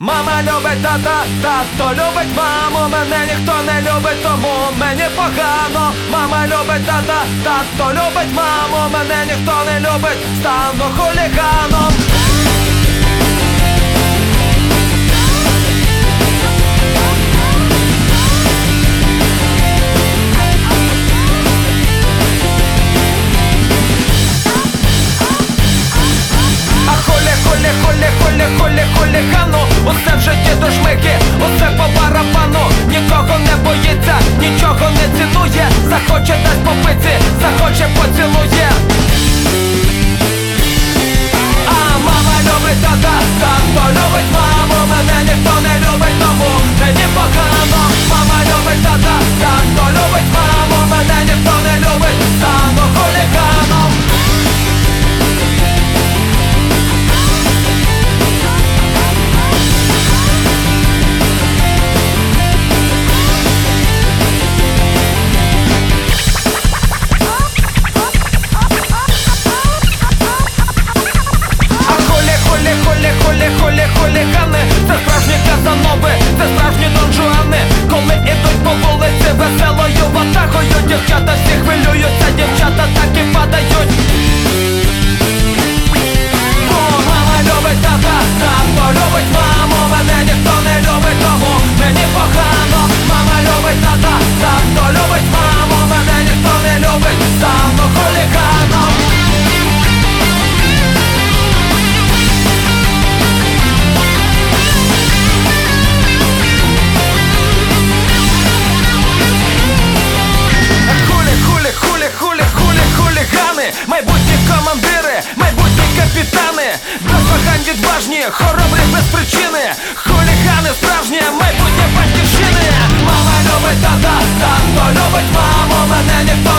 Мама любить тата, тато любить маму. Мене ніхто не любить, тому мені погано. Мама любить тата, тато любить маму. Мене ніхто не любить, стану хуліганом. Хулігану, усе в житті до шмики, усе по барабану. Нікого не боїться, нічого не цінує. Захоче дасть по пиці, захоче поцілує. А мама любить тата, тато любить маму. Мене ніхто не любить, тому мені погано. Мама любить тата, тато любить маму. Мене ніхто не любить, стану хуліганом. Хулігани, це справжні казанови, це справжні донжуани. Коли ідуть по вулиці веселою ватагою, дівчата всі хвилюються, дівчата так і падають. О, мама любить тата, тато любить маму. Мене ніхто не любить, тому мені погано. Мама любить тата, тато любить маму. Мене ніхто не любить, стану хуліганом. Майбутні командири, майбутні капітани, без вагань відважні, хоробрі без причини. Хулігани справжні, майбутнє батьківщини. Мама любить тата, тато любить маму. Мене ніхто